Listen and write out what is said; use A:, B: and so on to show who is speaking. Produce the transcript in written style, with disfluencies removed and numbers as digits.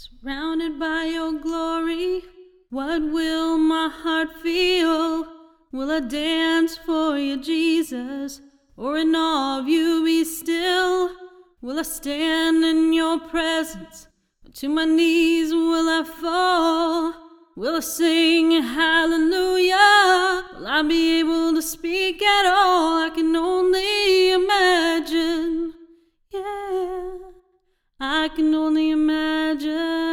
A: Surrounded by your glory, what will my heart feel? Will I dance for you, Jesus, or in awe of you be still? Will I stand in your presence, or to my knees will I fall? Will I sing hallelujah? Will I be able to speak at all? I can only imagine, yeah, I can only imagine.